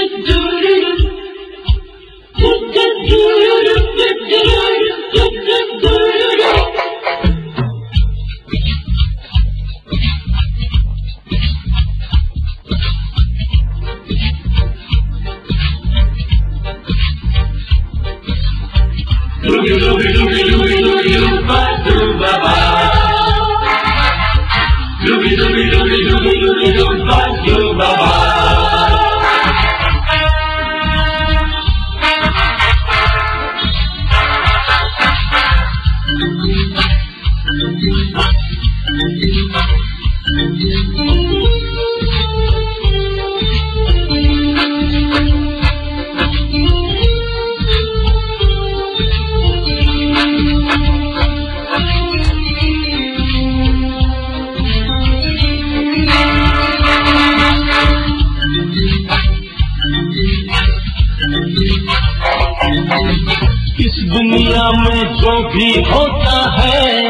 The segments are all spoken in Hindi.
इस दुनिया में जो भी होता है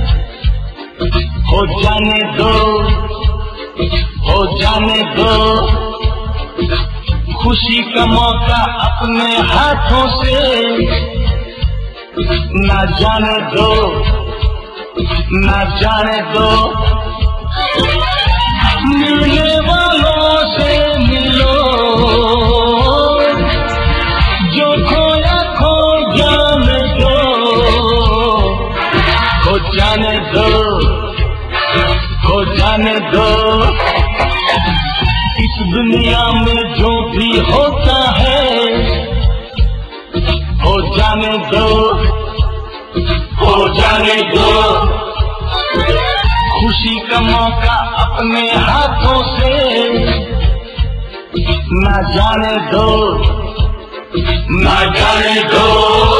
हो जाने दो, हो जाने दो। खुशी का मौका अपने हाथों से ना जाने दो, ना जाने दो। मिलने वालों से मिलो, जो खोया खो जाने दो, खो जाने दो, खो जाने दो। इस दुनिया में जो भी होता है हो जाने दो, हो जाने दो। खुशी का मौका अपने हाथों से ना जाने दो, ना जाने दो।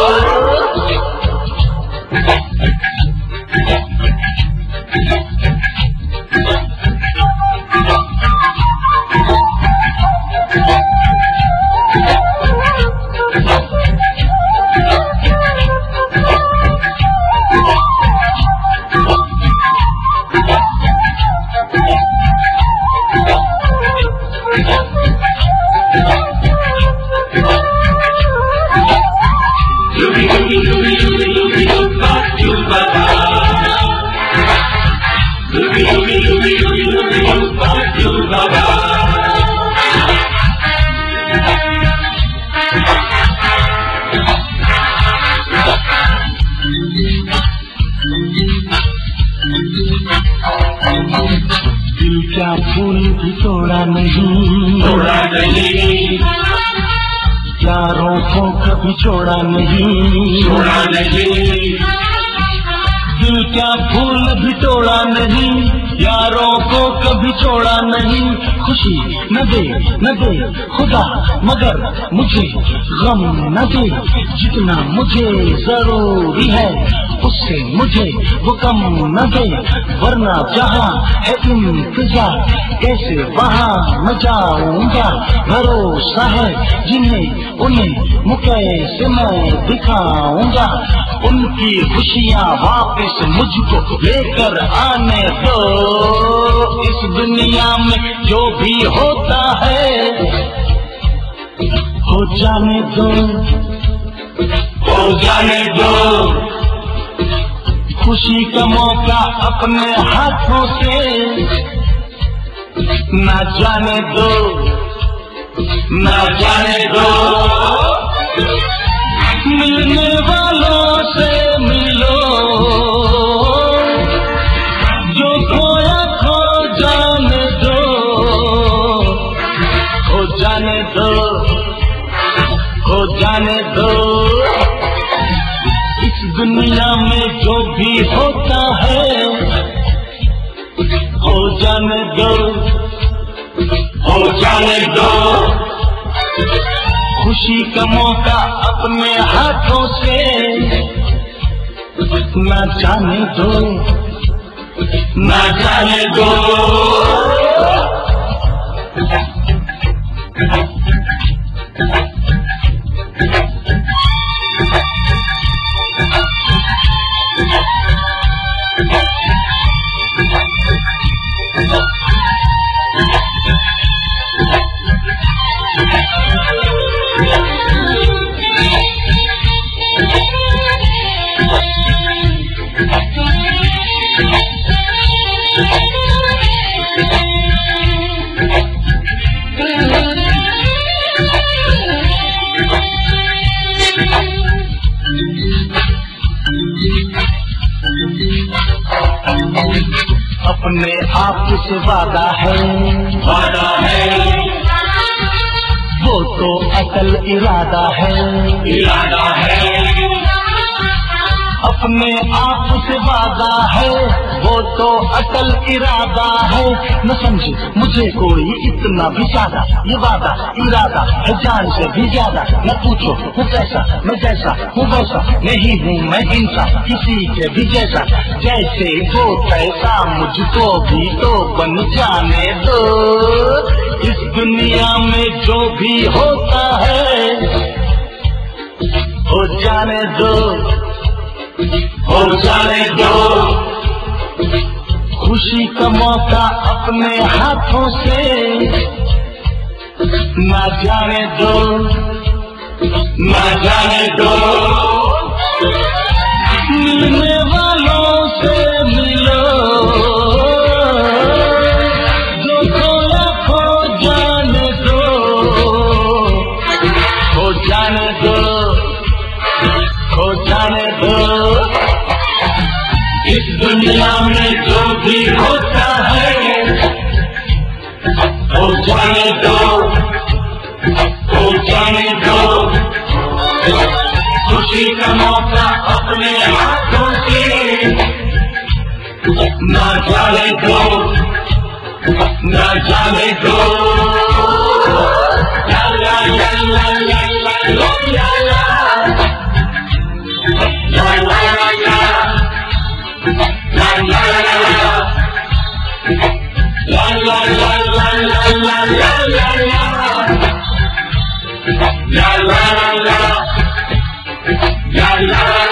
दिल क्या फूल भी तोड़ा नहीं, तोड़ा नहीं। यारों को कभी छोड़ा नहीं, छोड़ा नहीं। दिल क्या फूल भी तोड़ा नहीं, यारों को कभी छोड़ा नहीं। खुशी न दे न दे खुदा मगर मुझे गम न दे, जितना मुझे जरूरी है उससे मुझे वो कम न दे। वरना जहाँ है इंतजार कैसे वहाँ न जाऊंगा। भरोसा है जिन्हें उन्हें मुझे से मैं दिखाऊंगा। उनकी खुशियाँ वापस मुझको लेकर आने दो। इस दुनिया में जो भी होता है हो जाने दो, हो जाने दो। खुशी का मौका अपने हाथों से ना जाने दो, ना जाने दो। मिलने वालों से मिलो, जो खोया खो जाने दो, खो जाने दो, खो जाने दो। इस दुनिया में जो भी होता है हो जाने दो, हो जाने दो। खुशी का मौका अपने हाथों से ना जाने दो, ना जाने दो। अपने आप से वादा है, वादा है, वो तो अटल इरादा है, इरादा है, अपने आप से वादा है, वो तो अटल इरादा है। न समझे मुझे कोई इतना भी ज्यादा, ये वादा इरादा है जान से भी ज्यादा। न पूछो हूँ कैसा, मैं जैसा हूँ वैसा नहीं हूँ मैं इंसान किसी के भी जैसा। जैसे वो तैसा मुझको भी तो बन जाने दो। इस दुनिया में जो भी होता है हो जाने दो, हो जाने दो। खुशी का मौका अपने हाथों से ना जाने दो, ना जाने दो। मिलने वालों से मिलो, जो खोया खो जाने दो, खो जाने दो, खो जाने दो। इस दुनिया में जो भी होता है हो जाने दो, हो जाने दो। खुशी का मौका अपने हाथों से ना जाने दो, ना जाने दो। ला ला ला ला ला ला ला ला ला ला ला ला। La la la la la la la la la la la la la la la la